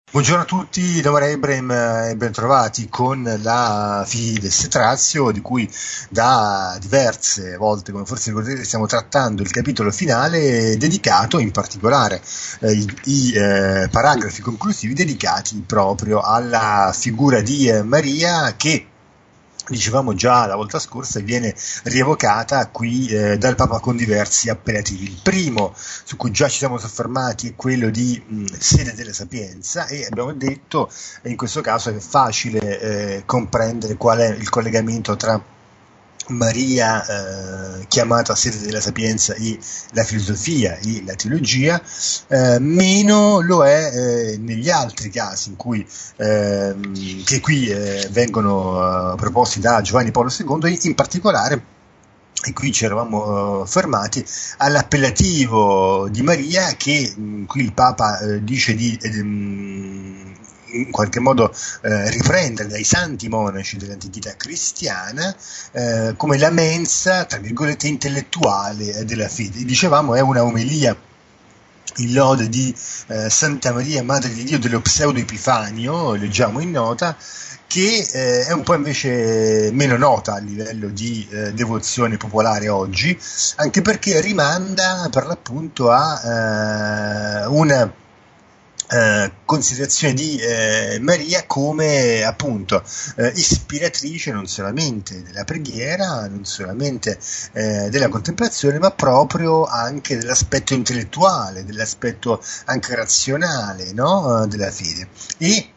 Buongiorno a tutti da Maria Ibrahim e bentrovati con la Fides Trazio, di cui da diverse volte, come forse ricorderete, stiamo trattando il capitolo finale dedicato in particolare i paragrafi conclusivi dedicati proprio alla figura di Maria che, dicevamo già la volta scorsa, viene rievocata qui dal Papa con diversi appellativi. Il primo, su cui già ci siamo soffermati, è quello di sede della sapienza, e abbiamo detto in questo caso che è facile comprendere qual è il collegamento tra Maria, chiamata sede della sapienza, e la filosofia e la teologia. Meno lo è negli altri casi in cui che qui vengono proposti da Giovanni Paolo II, in particolare. E qui ci eravamo fermati all'appellativo di Maria che qui il Papa dice di in qualche modo riprendere dai santi monaci dell'antichità cristiana come la mensa, tra virgolette, intellettuale della fede. Dicevamo, è una omelia in lode di Santa Maria, Madre di Dio dello Pseudo Epifanio, leggiamo in nota, che è un po' invece meno nota a livello di devozione popolare oggi, anche perché rimanda per l'appunto a una considerazione di Maria come appunto ispiratrice non solamente della preghiera, non solamente della contemplazione, ma proprio anche dell'aspetto intellettuale, dell'aspetto anche razionale, no? Della fede. E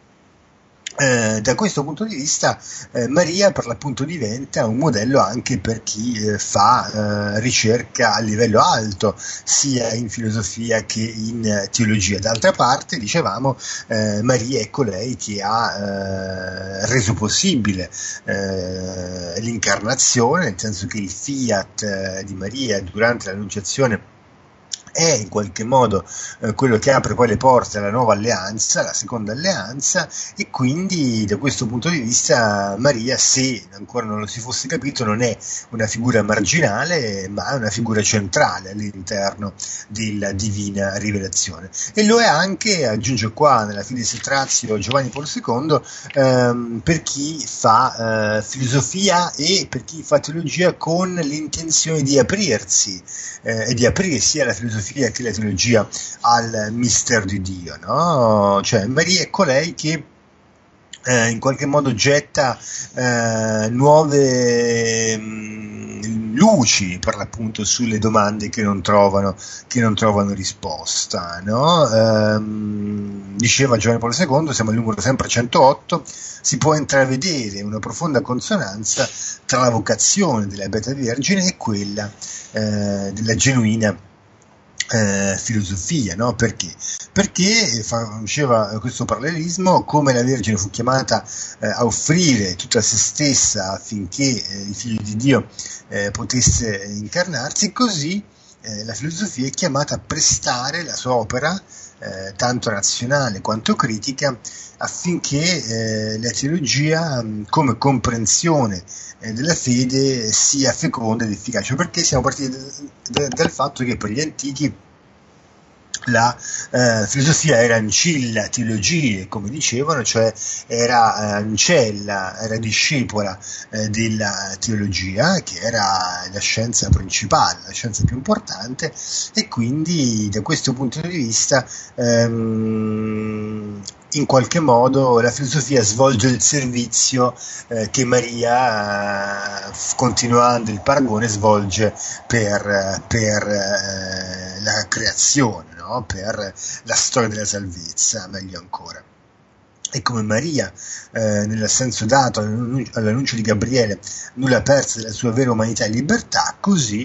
da questo punto di vista Maria per l'appunto diventa un modello anche per chi fa ricerca a livello alto, sia in filosofia che in teologia. D'altra parte, dicevamo, Maria è colei che ha reso possibile l'incarnazione, nel senso che il fiat di Maria durante l'Annunciazione è in qualche modo quello che apre poi le porte alla nuova alleanza, la seconda alleanza, e quindi da questo punto di vista Maria, se ancora non lo si fosse capito, non è una figura marginale, ma è una figura centrale all'interno della divina rivelazione. E lo è anche, aggiunge qua nella Fides Trazio Giovanni Paolo II, per chi fa filosofia e per chi fa teologia con l'intenzione di aprirsi e di aprire sia la filosofia che la teologia al mistero di Dio, no? Cioè Maria è colei che in qualche modo getta nuove luci per l'appunto sulle domande che non trovano risposta, no? Diceva Giovanni Paolo II, siamo al numero sempre 108, si può intravedere una profonda consonanza tra la vocazione della Beata Vergine e quella della genuina filosofia, no? Perché? Perché faceva questo parallelismo: come la Vergine fu chiamata a offrire tutta se stessa affinché il Figlio di Dio potesse incarnarsi, così la filosofia è chiamata a prestare la sua opera, tanto razionale quanto critica, affinché la teologia come comprensione della fede sia feconda ed efficace. Perché siamo partiti dal fatto che per gli antichi la filosofia era ancilla teologie, come dicevano, cioè era ancella, era discepola della teologia, che era la scienza principale, la scienza più importante, e quindi da questo punto di vista in qualche modo la filosofia svolge il servizio che Maria, continuando il paragone, svolge per la creazione, no? Per la storia della salvezza, meglio ancora. E come Maria, nell'assenso dato all'annuncio di Gabriele, nulla perse della sua vera umanità e libertà, così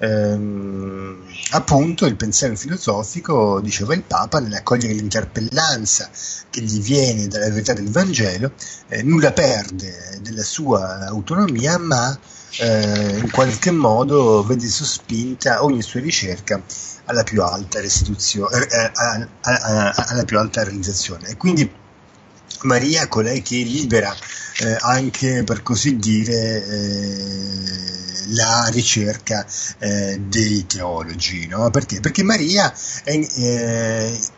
appunto il pensiero filosofico, diceva il Papa, nell'accogliere l'interpellanza che gli viene dalla verità del Vangelo, nulla perde della sua autonomia, ma in qualche modo vede sospinta ogni sua ricerca alla più alta restituzione, alla più alta realizzazione. E quindi Maria, colei che libera anche, per così dire, la ricerca dei teologi, no? Perché? Perché Maria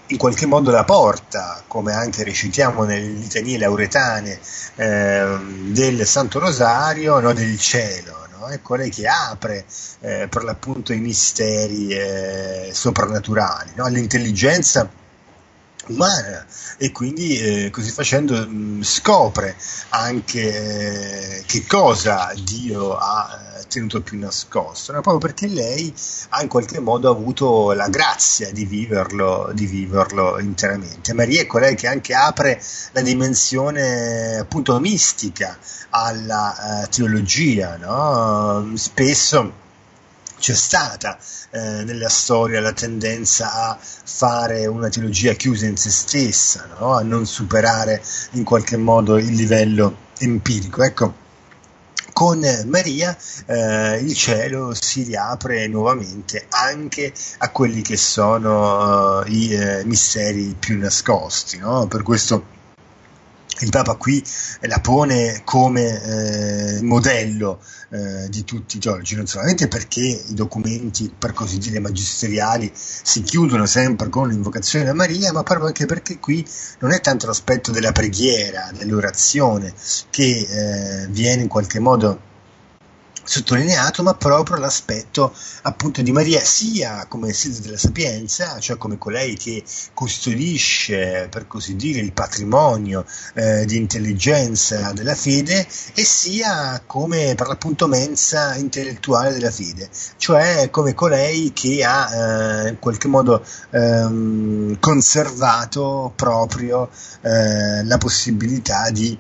in qualche modo la porta, come anche recitiamo nelle litanie lauretane del Santo Rosario, no, del cielo. No? È colei che apre per l'appunto i misteri soprannaturali, no? All'intelligenza umana, e quindi così facendo scopre anche che cosa Dio ha tenuto più nascosto, no? Proprio perché lei ha in qualche modo avuto la grazia di viverlo interamente. Maria è colei che anche apre la dimensione appunto mistica alla teologia, no? Spesso c'è stata nella storia la tendenza a fare una teologia chiusa in se stessa, no? A non superare in qualche modo il livello empirico. Ecco, con Maria il cielo si riapre nuovamente anche a quelli che sono i misteri più nascosti, no? Per questo il Papa qui la pone come modello di tutti i teologi, non solamente perché i documenti, per così dire, magisteriali si chiudono sempre con l'invocazione a Maria, ma proprio anche perché qui non è tanto l'aspetto della preghiera, dell'orazione che viene in qualche modo sottolineato, ma proprio l'aspetto appunto di Maria sia come sede della sapienza, cioè come colei che custodisce, per così dire, il patrimonio di intelligenza della fede, e sia come per l'appunto mensa intellettuale della fede, cioè come colei che ha in qualche modo conservato proprio la possibilità di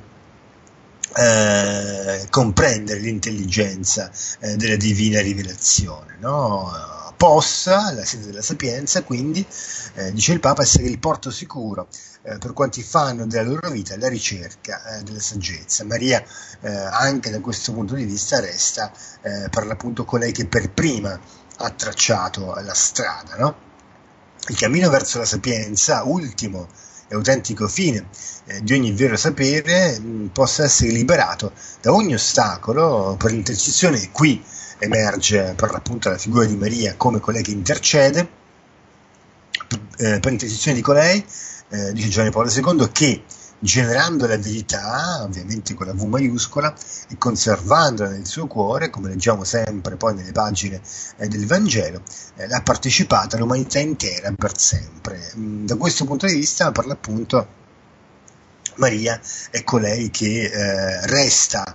comprendere l'intelligenza della divina rivelazione, no? Possa la sede della sapienza, quindi, dice il Papa, essere il porto sicuro per quanti fanno della loro vita la ricerca della saggezza. Maria, anche da questo punto di vista, resta per l'appunto colei che per prima ha tracciato la strada, no? Il cammino verso la sapienza, ultimo e autentico fine di ogni vero sapere, possa essere liberato da ogni ostacolo per l'intercessione. E qui emerge per l'appunto la figura di Maria come colei che intercede per l'intercessione di colei, dice Giovanni Paolo II, che generando la verità, ovviamente con la V maiuscola, e conservandola nel suo cuore, come leggiamo sempre poi nelle pagine del Vangelo, l'ha partecipata all'umanità intera per sempre. Da questo punto di vista, per l'appunto, Maria è colei che resta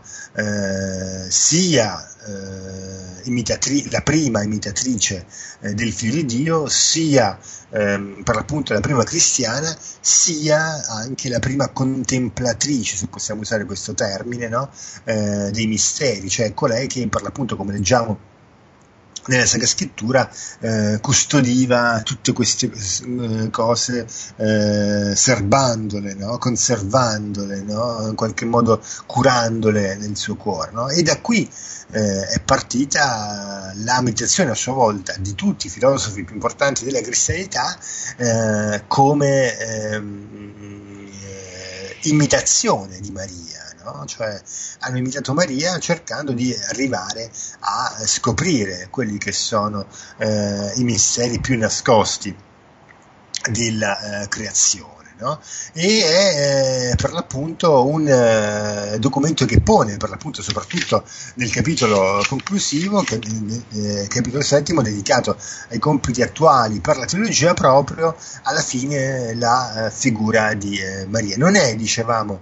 sia la prima imitatrice del Figlio di Dio, sia per l'appunto la prima cristiana, sia anche la prima contemplatrice, se possiamo usare questo termine, no? Dei misteri, cioè colei che per l'appunto, come leggiamo nella Sacra Scrittura, custodiva tutte queste cose, serbandole, no? Conservandole, no? In qualche modo curandole nel suo cuore, no? E da qui è partita la meditazione a sua volta di tutti i filosofi più importanti della cristianità come imitazione di Maria. No? Cioè hanno imitato Maria cercando di arrivare a scoprire quelli che sono i misteri più nascosti della creazione. No? E è per l'appunto un documento che pone, per l'appunto, soprattutto nel capitolo conclusivo, capitolo settimo, dedicato ai compiti attuali per la teologia, proprio alla fine la figura di Maria. Non è, dicevamo,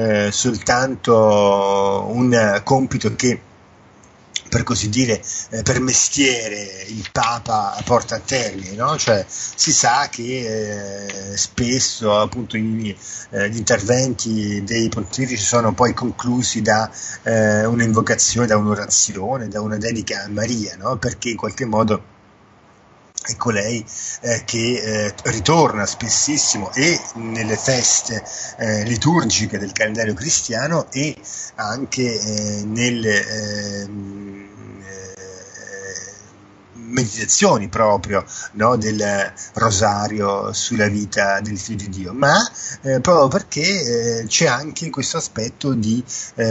soltanto un compito che, per così dire, per mestiere il Papa porta a termine, no? Cioè si sa che spesso appunto gli interventi dei pontefici sono poi conclusi da un'invocazione, da un'orazione, da una dedica a Maria, no? Perché in qualche modo è colei che ritorna spessissimo e nelle feste liturgiche del calendario cristiano e anche meditazioni proprio, no, del rosario sulla vita del Figlio di Dio, ma proprio perché c'è anche questo aspetto di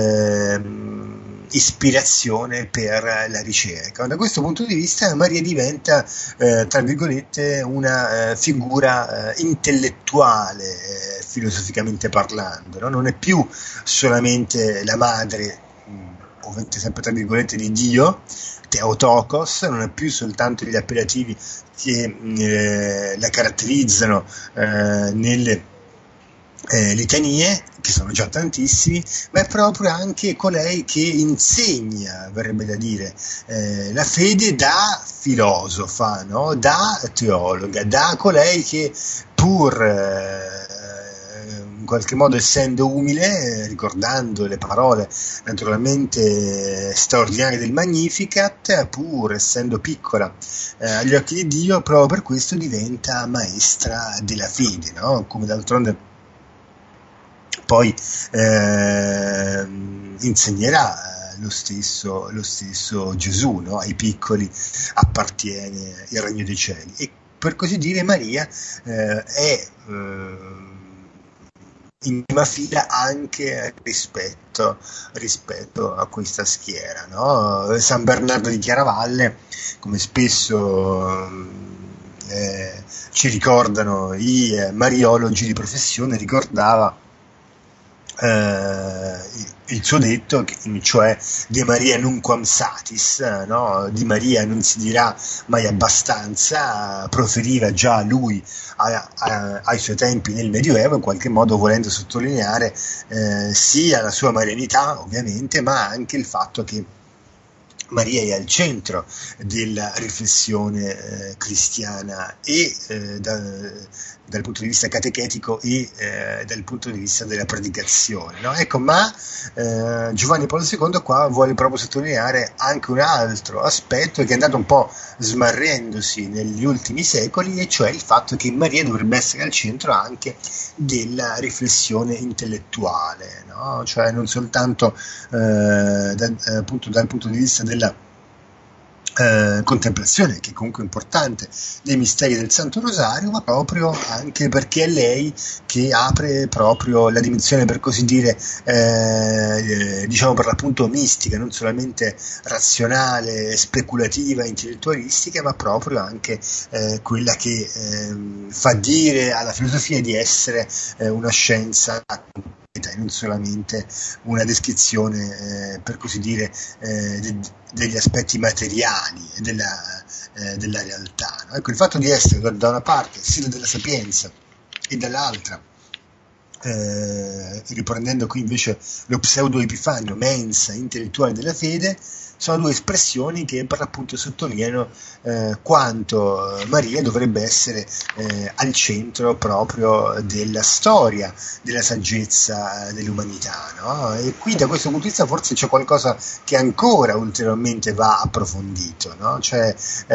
ispirazione per la ricerca. Da questo punto di vista Maria diventa, tra virgolette, una figura intellettuale, filosoficamente parlando, no? Non è più solamente la madre, ovviamente sempre tra virgolette, di Dio, Theotokos, non è più soltanto gli appellativi che la caratterizzano nelle litanie, che sono già tantissimi, ma è proprio anche colei che insegna, verrebbe da dire, la fede da filosofa, no? Da teologa, da colei che pur in qualche modo essendo umile, ricordando le parole naturalmente straordinarie del Magnificat, pur essendo piccola agli occhi di Dio, proprio per questo diventa maestra della fede, no? Come d'altronde poi insegnerà lo stesso Gesù, no? Ai piccoli appartiene il regno dei cieli. E per così dire Maria è in prima fila anche rispetto a questa schiera, no? San Bernardo di Chiaravalle, come spesso ci ricordano i mariologi di professione, ricordava il suo detto, cioè de Maria nunquam satis, no? Di Maria non si dirà mai abbastanza, proferiva già lui ai suoi tempi nel Medioevo, in qualche modo volendo sottolineare sia la sua marianità ovviamente, ma anche il fatto che Maria è al centro della riflessione cristiana e dal punto di vista catechetico e dal punto di vista della predicazione, no? Ecco, ma Giovanni Paolo II qua vuole proprio sottolineare anche un altro aspetto che è andato un po' smarrendosi negli ultimi secoli, e cioè il fatto che Maria dovrebbe essere al centro anche della riflessione intellettuale, no? Cioè non soltanto appunto dal punto di vista della contemplazione, che è comunque importante, dei misteri del Santo Rosario, ma proprio anche perché è lei che apre proprio la dimensione, per così dire, diciamo per l'appunto mistica, non solamente razionale, speculativa, intellettualistica, ma proprio anche quella che fa dire alla filosofia di essere una scienza e non solamente una descrizione, per così dire, degli aspetti materiali della realtà, no? Ecco, il fatto di essere da una parte silo della sapienza e dall'altra, riprendendo qui invece lo pseudo Epifanio, mensa intellettuale della fede, sono due espressioni che per l'appunto sottolineano quanto Maria dovrebbe essere al centro proprio della storia, della saggezza dell'umanità, no? E qui da questo punto di vista forse c'è qualcosa che ancora ulteriormente va approfondito, no? Cioè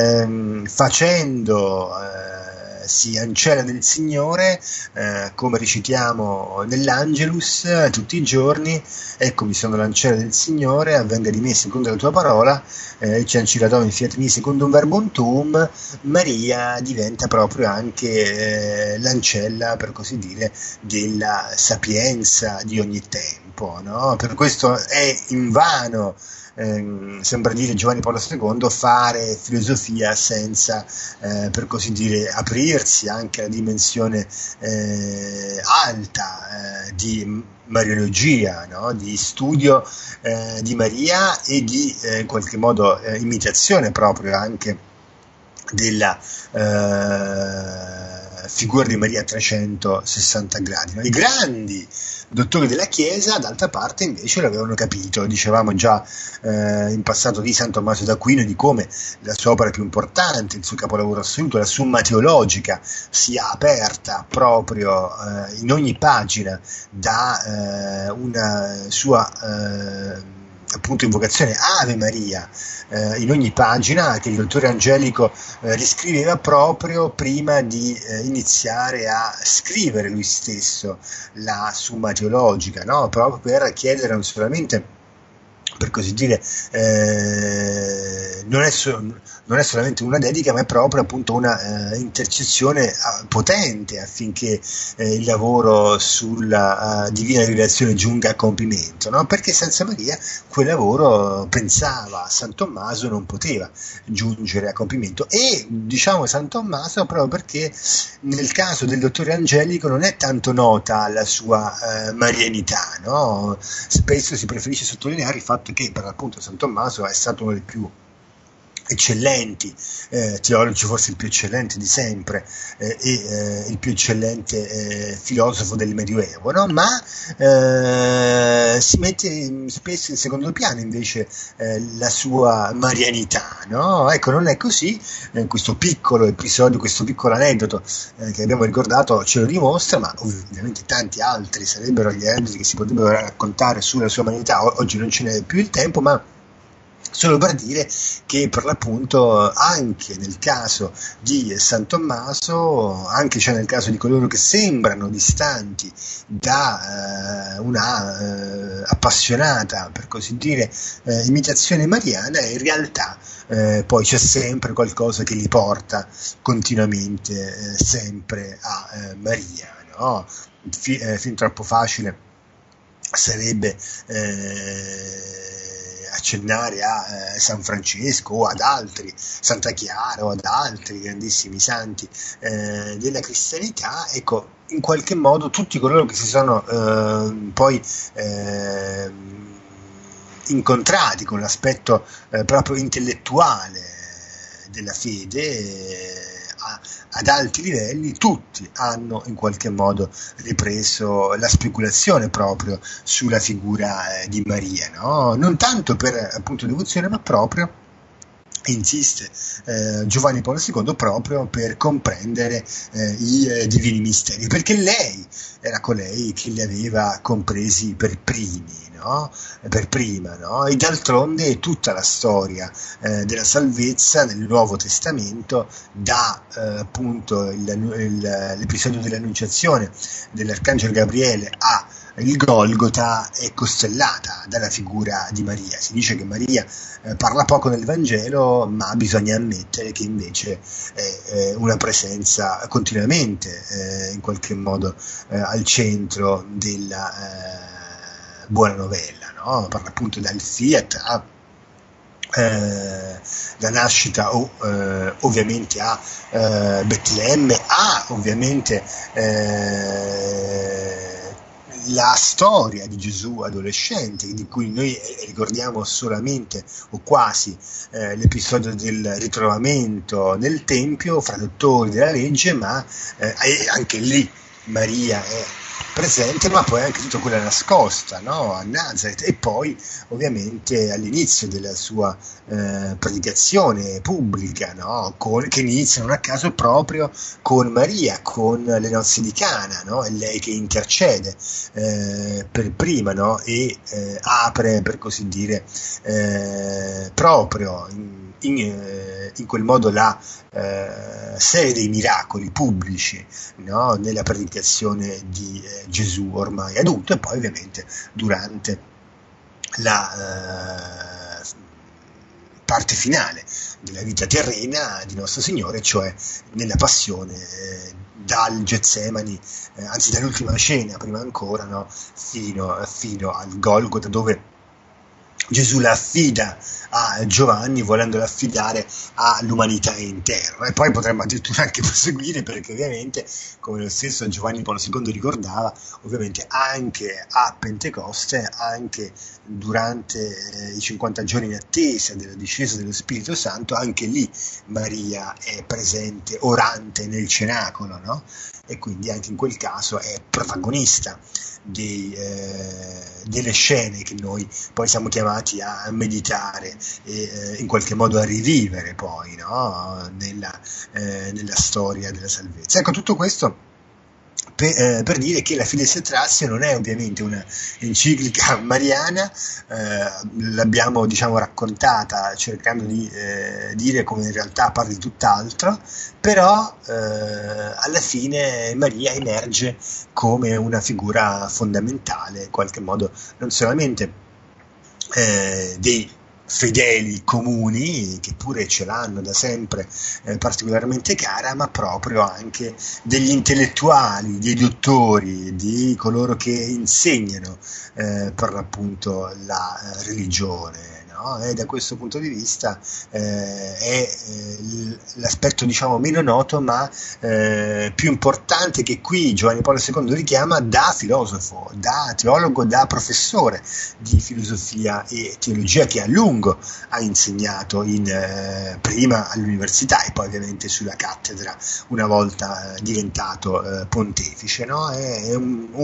facendo si ancella del Signore, come recitiamo nell'Angelus tutti i giorni: eccomi sono l'ancella del Signore, avvenga di me secondo la tua parola, ci ancilla Domini fiat mi secundum verbum tuum. Maria diventa proprio anche l'ancella, per così dire, della sapienza di ogni tempo, no? Per questo è invano, sembra dire Giovanni Paolo II, fare filosofia senza, per così dire, aprirsi anche alla dimensione alta di mariologia, no? Di studio di Maria e di in qualche modo imitazione proprio anche della figura di Maria a 360 gradi, no? I grandi dottori della Chiesa, d'altra parte, invece l'avevano capito. Dicevamo già in passato di San Tommaso d'Aquino, di come la sua opera più importante, il suo capolavoro assoluto, la Summa Teologica, sia aperta proprio in ogni pagina da una sua appunto invocazione Ave Maria, in ogni pagina, che il dottore Angelico riscriveva proprio prima di iniziare a scrivere lui stesso la Summa Teologica, no? Proprio per chiedere non solamente per così dire, non è solamente una dedica, ma è proprio appunto una intercessione potente affinché il lavoro sulla divina rivelazione giunga a compimento, no? Perché senza Maria quel lavoro, pensava San Tommaso, non poteva giungere a compimento. E diciamo San Tommaso proprio perché nel caso del dottore Angelico non è tanto nota la sua marianità, no? Spesso si preferisce sottolineare il fatto che per l'appunto San Tommaso è stato uno dei più eccellenti teologi, forse il più eccellente di sempre, e il più eccellente filosofo del Medioevo, no? Ma si mette spesso in secondo piano invece la sua marianità, no? Ecco, non è così. Questo piccolo episodio, questo piccolo aneddoto che abbiamo ricordato ce lo dimostra, ma ovviamente tanti altri sarebbero gli aneddoti che si potrebbero raccontare sulla sua marianità. Oggi non ce n'è più il tempo, ma solo per dire che per l'appunto anche nel caso di San Tommaso, anche cioè nel caso di coloro che sembrano distanti da una appassionata, per così dire, imitazione mariana, in realtà poi c'è sempre qualcosa che li porta continuamente sempre a Maria, no? Fin troppo facile sarebbe accennare a San Francesco o ad altri, Santa Chiara o ad altri grandissimi santi della cristianità. Ecco, in qualche modo tutti coloro che si sono poi incontrati con l'aspetto proprio intellettuale della fede ad alti livelli, tutti hanno in qualche modo ripreso la speculazione proprio sulla figura di Maria, no? Non tanto per appunto devozione, ma proprio, insiste Giovanni Paolo II, proprio per comprendere i divini misteri, perché lei era colei che li aveva compresi per primi, no? Per prima, no? E d'altronde tutta la storia della salvezza nel Nuovo Testamento, da appunto l'episodio dell'Annunciazione dell'Arcangelo Gabriele a il Golgota, è costellata dalla figura di Maria. Si dice che Maria parla poco nel Vangelo, ma bisogna ammettere che invece è una presenza continuamente in qualche modo al centro della buona novella, no? Parla appunto dal fiat a la nascita ovviamente a Betlemme, a ovviamente la storia di Gesù adolescente, di cui noi ricordiamo solamente o quasi l'episodio del ritrovamento nel Tempio fra dottori della legge, ma anche lì Maria è presente, ma poi anche tutta quella nascosta, no? A Nazareth, e poi ovviamente all'inizio della sua predicazione pubblica, no? Che inizia non a caso proprio con Maria, con le nozze di Cana, no? È lei che intercede per prima, no? E apre, per così dire, proprio in quel modo la serie dei miracoli pubblici, no? Nella predicazione di Gesù ormai adulto, e poi ovviamente durante la parte finale della vita terrena di nostro Signore, cioè nella passione dal Getsemani, anzi dall'ultima cena prima ancora, no? fino al Golgota, dove Gesù la affida a Giovanni, volendola affidare all'umanità intera. E poi potremmo addirittura anche proseguire, perché ovviamente, come lo stesso Giovanni Paolo II ricordava, ovviamente anche a Pentecoste, anche durante i 50 giorni in attesa della discesa dello Spirito Santo, anche lì Maria è presente, orante nel cenacolo, no? E quindi anche in quel caso è protagonista delle scene che noi poi siamo chiamati a meditare e in qualche modo a rivivere poi, no? nella storia della salvezza. Ecco, tutto questo per dire che la Fides et Ratio non è ovviamente una enciclica mariana, l'abbiamo raccontata cercando di dire come in realtà parli di tutt'altro, però alla fine Maria emerge come una figura fondamentale, in qualche modo non solamente dei fedeli comuni che pure ce l'hanno da sempre particolarmente cara, ma proprio anche degli intellettuali, dei dottori, di coloro che insegnano per l'appunto la religione. No? E da questo punto di vista è l'aspetto diciamo meno noto ma più importante che qui Giovanni Paolo II richiama da filosofo, da teologo, da professore di filosofia e teologia che a lungo ha insegnato prima all'università e poi ovviamente sulla cattedra una volta diventato pontefice. No? È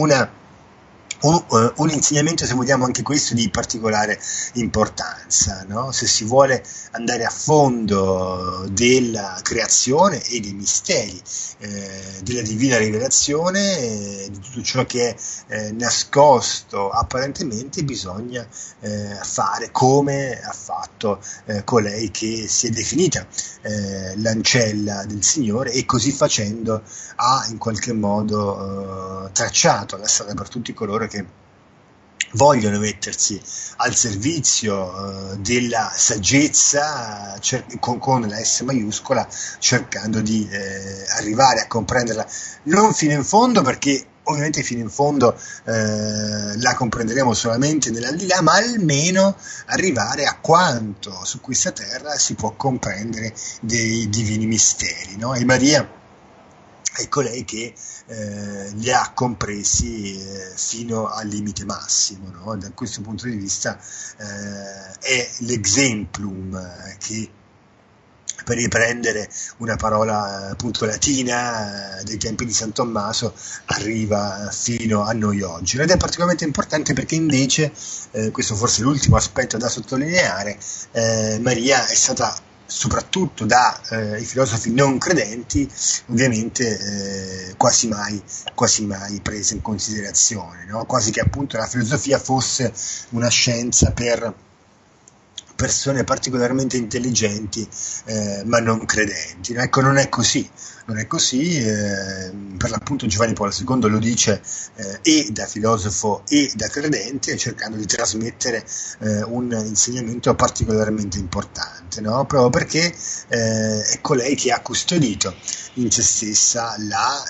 un insegnamento, se vogliamo, anche questo di particolare importanza, no? Se si vuole andare a fondo della creazione e dei misteri della divina rivelazione, di tutto ciò che è nascosto apparentemente, bisogna fare come ha fatto colei che si è definita l'ancella del Signore, e così facendo ha in qualche modo tracciato la strada per tutti coloro che vogliono mettersi al servizio della saggezza con la S maiuscola, cercando di arrivare a comprenderla non fino in fondo, perché ovviamente fino in fondo la comprenderemo solamente nell'aldilà, ma almeno arrivare a quanto su questa terra si può comprendere dei divini misteri, no? E Maria è colei che li ha compresi fino al limite massimo, no? Da questo punto di vista è l'exemplum che, per riprendere una parola appunto latina dei tempi di San Tommaso, arriva fino a noi oggi. Ed è particolarmente importante perché invece, questo forse è l'ultimo aspetto da sottolineare, Maria è stata soprattutto dai filosofi non credenti ovviamente quasi mai presa in considerazione, no? Quasi che appunto la filosofia fosse una scienza per persone particolarmente intelligenti ma non credenti. Ecco, non è così, per l'appunto Giovanni Paolo II lo dice e da filosofo e da credente, cercando di trasmettere un insegnamento particolarmente importante, no? Proprio perché è colei che ha custodito in se stessa la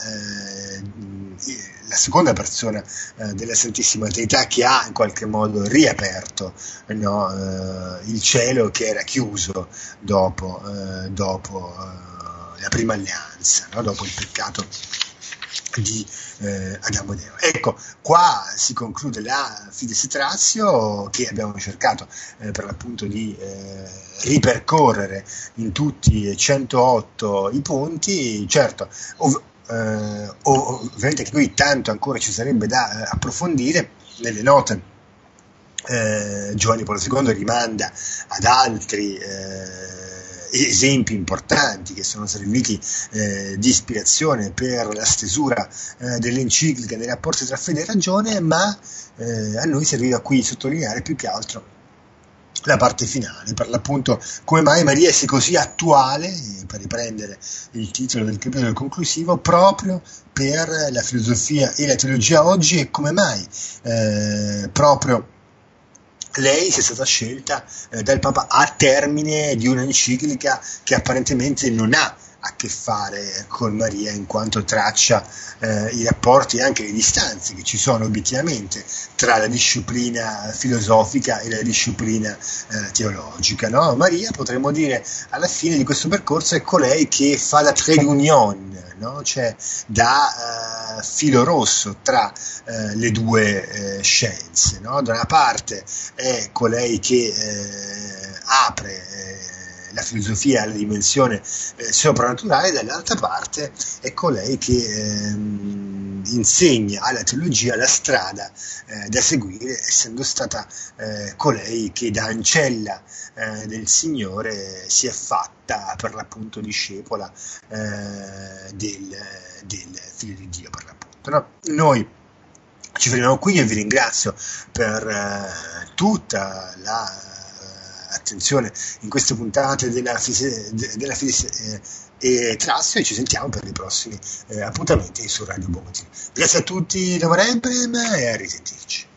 seconda persona della Santissima Trinità, che ha in qualche modo riaperto, no, il cielo che era chiuso dopo la prima alleanza, no? Dopo il peccato di Adamo ed Eva. Ecco, qua si conclude la Fides et Ratio, che abbiamo cercato per l'appunto di ripercorrere in tutti e 108 i punti. Certo, ovviamente che qui tanto ancora ci sarebbe da approfondire. Nelle note Giovanni Paolo II rimanda ad altri esempi importanti che sono serviti di ispirazione per la stesura dell'enciclica dei rapporti tra fede e ragione, ma a noi serviva qui sottolineare più che altro la parte finale, per l'appunto come mai Maria sia così attuale, per riprendere il titolo del capitolo conclusivo, proprio per la filosofia e la teologia oggi, e come mai proprio lei sia stata scelta dal Papa a termine di un'enciclica che apparentemente non ha a che fare con Maria, in quanto traccia i rapporti e anche le distanze che ci sono obiettivamente tra la disciplina filosofica e la disciplina teologica, no? Maria, potremmo dire, alla fine di questo percorso è colei che fa la trade union, no? Cioè da filo rosso tra le due scienze, no? Da una parte è colei che apre la filosofia alla dimensione soprannaturale, dall'altra parte è colei che insegna alla teologia la strada da seguire, essendo stata colei che da ancella del Signore si è fatta per l'appunto discepola del Figlio di Dio, per l'appunto, no? Noi ci fermiamo qui, io vi ringrazio per tutta la attenzione in queste puntate della Fides et Ratio, e ci sentiamo per i prossimi appuntamenti su Radio Bogotina. Grazie a tutti da Maremprem e a risentirci.